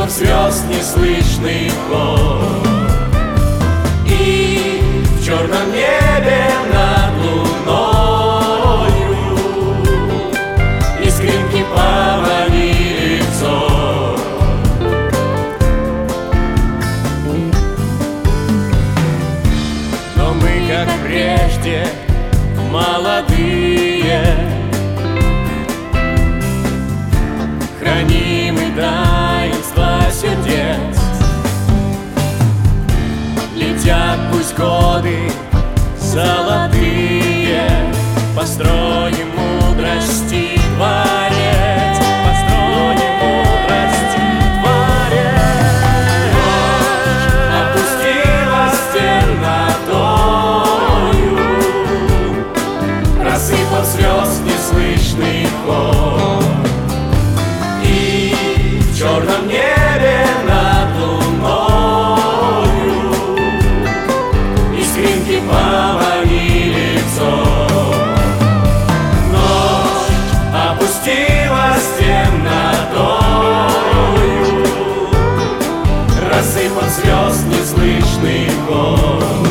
рассыпав звезд неслышный хор. И в черном небе над луною искринки повалили взор. Но мы, как прежде, молодые, храним и таинство сердец. Летят пусть годы золотые, построим мудрости дворец, построим мудрости дворец. Опустилась темнотою, рассыпав звезд неслышный хор. И в черном небе над луною искринки повалили взор. Ночь опустилась темнотою, рассыпав звезд неслышный хор.